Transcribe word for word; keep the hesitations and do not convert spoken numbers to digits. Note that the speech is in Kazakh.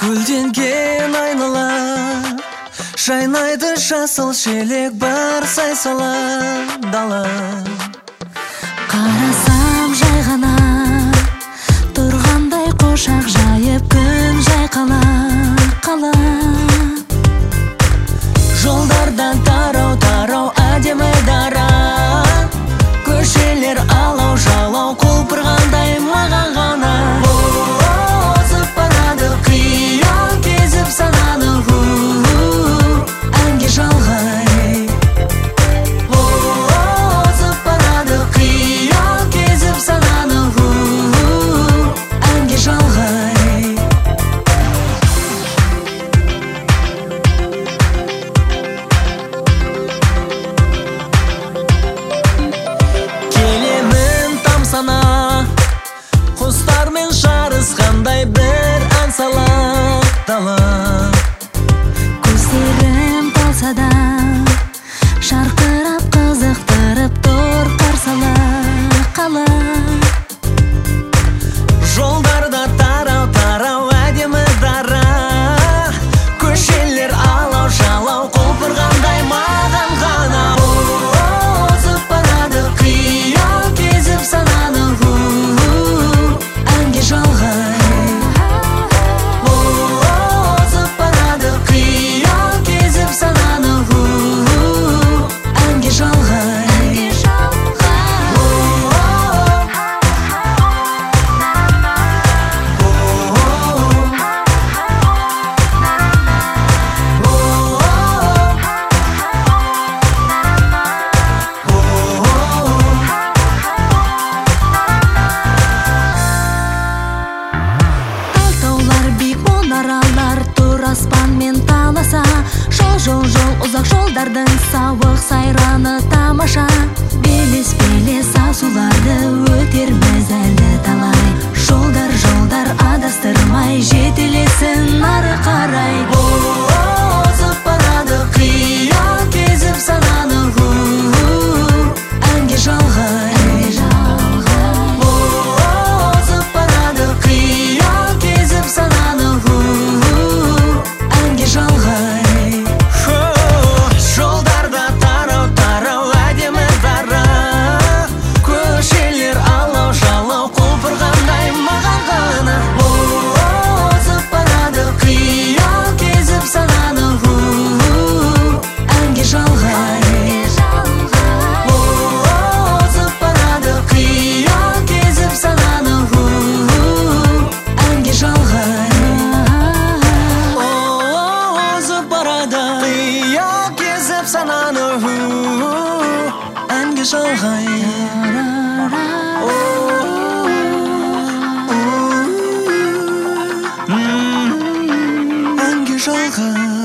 Гүлденген айнала, жайнайды жасыл желек бар сайсала дала. Қарасам жай ғана тұрғандай қошақ жайып күн жайқала қала. Жолдардан тарау-тарау әдемі дара, көшелер алау-жалау құлпырғандай маған ғана. Озып барады қиял кезіп сананы, әнге жалғай. Озып барады қиял кезіп сананы, әнге жалғай. Құстармен жарысқандай бір ән сала дала. Көздерім талса да шарқырап қызықтырып тұр қарсала қала. Жолдарда тарау-тарау әдемі дара, көшелер алау-жалау құлпырғандай маған ғана. Озып барады қиял кезіп сананы, әнге жалғай. Озып барады қиял кезіп сананы, әнге жалғай. Аралар тұр аспанмен таласа, жол жол жол ұзақ жолдардың сауық сайраны тамаша. Белес белес асуларды өтерміз әлі талай, жолдар жолдар адастырмай жетелесін ары қарай. Озып барады қиял кезіп сананы, әнге жалғай. Озып барады қиял кезіп сананы, әнге жалғай. Жолдарда тарау-тарау әдемі дара, көшелер алау-жалау құлпырғандай маған ғана. Озып барады қиял кезіп сананы, әнге жалғай. Озып барады қиял кезіп сананы, әнге жалғай. Озып барады қиял кезіп сананы, әнге жалғай. Әнге жалғай.